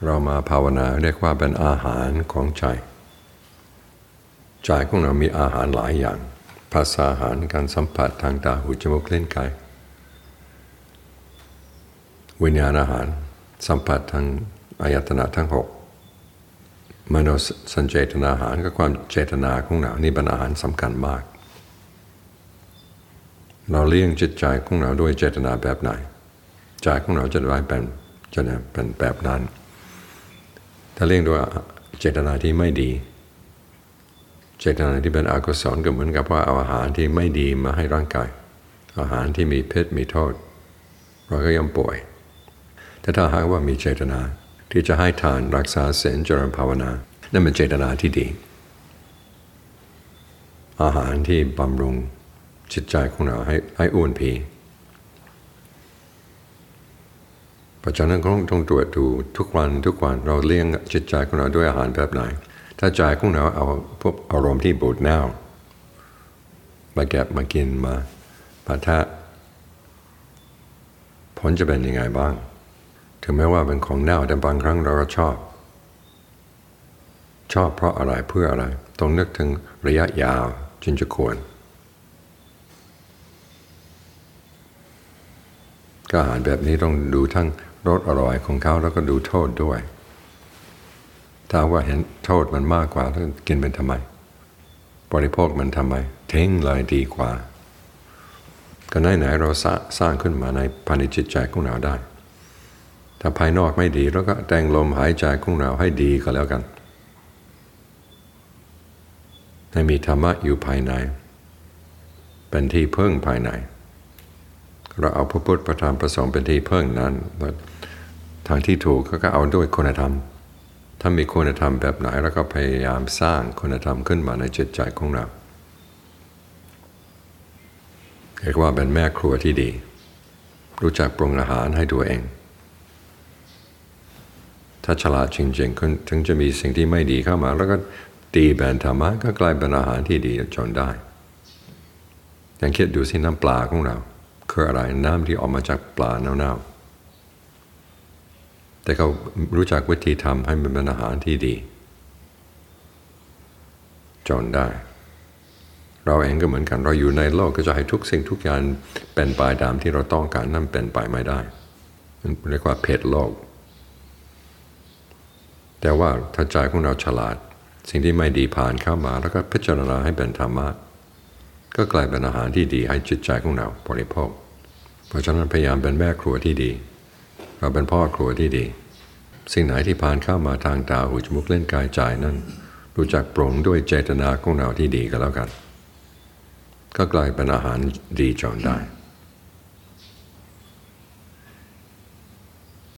เรามาภาวนาเรียกว่าเป็นอาหารของใจของเรามีอาหารหลายอย่างภาษาอาหารการสัมผัสทางตาหูจมูกลิ้นกายวิญญาณอาหารสัมผัสทางอายตนะทั้งหกมโนสัญเจตนาอาหารก็ความเจตนาของเรานี่เป็นอาหารสำคัญมากเราเลี้ยงจิตใจของเราด้วยเจตนาแบบไหนใจของเราจะได้เป็นแบบนั้นถ้าเลี้ยงด้วยเจตนาที่ไม่ดีเจตนาที่เป็นอกุศลก็เหมือนกับว่าเอาอาหารที่ไม่ดีมาให้ร่างกายอาหารที่มีพิษมีโทษเราก็ย่อมป่วยแต่ถ้าหากว่ามีเจตนาที่จะให้ทานรักษาศีลเจริญภาวนานั่นเป็นเจตนาที่ดีอาหารที่บำรุงจิตใจของเราให้อ้วนพีเพราะฉะนั้นต้องตรวจดูทุกวันเราเลี้ยงจิตใจของเราด้วยอาหารแบบไหนถ้าใจของเราเอาพวกอารมณ์ที่บูดเน่ามาเก็บมากินมาปะทะผลจะเป็นยังไงบ้างถึงแม้ว่าเป็นของเน่าแต่บางครั้งเราก็ชอบเพราะอะไรเพื่ออะไรต้องนึกถึงระยะยาวจึงจะควรอาหารแบบนี้ต้องดูทั้งรสอร่อยของเขาแล้วก็ดูโทษด้วยถ้าว่าเห็นโทษมันมากกว่าแล้วกินเป็นทำไมบริโภคมันทำไมทิ้งเลยดีกว่าก็ไหนเราสร้างขึ้นมาในภายในจิตใจของเราได้ถ้าภายนอกไม่ดีแล้วก็แต่งลมหายใจของเราให้ดีก็แล้วกันให้มีธรรมะอยู่ภายในเป็นที่พึ่งภายในเราเอาพระพุทธพระธรรมพระสงฆ์เป็นที่พึ่งนั้นทางที่ถูกก็เอาด้วยคุณธรรมถ้ามีคุณธรรมแบบไหนแล้วก็พยายามสร้างคุณธรรมขึ้นมาในจิตใจของเราเรียกว่าเป็นแม่ครัวที่ดีรู้จักปรุงอาหารให้ตัวเองถ้าฉลาดจริงๆถึงจะมีสิ่งที่ไม่ดีเข้ามาแล้วก็ตีแบนธรรมะก็กลายเป็นอาหารที่ดีจนได้อย่างคิดดูสิน้ำปลาของเราคืออะไรน้ำที่ออกมาจากปลาเน่าๆแต่เขารู้จักวิธีทำให้มันเป็นอาหารที่ดีจนได้เราเองก็เหมือนกันเราอยู่ในโลกก็จะให้ทุกสิ่งทุกอย่างเป็นไปตามที่เราต้องการนั่นเป็นไปไม่ได้เรียกว่าเพศโลกแต่ว่าถ้าใจของเราฉลาดสิ่งที่ไม่ดีผ่านเข้ามาแล้วก็พิจารณาให้เป็นธรรมะก็กลายเป็นอาหารที่ดีให้จิตใจของเราบริโภคเพราะฉะนั้นพยายามเป็นแม่ครัวที่ดีเราเป็นพ่อครัวที่ดีสิ่งไหนที่ผ่านเข้ามาทางตาหูจมูกลิ้นกายใจนั้นรู้จักปรุงด้วยเจตนาของเราที่ดีก็แล้วกันก็กลายเป็นอาหารดีจนได้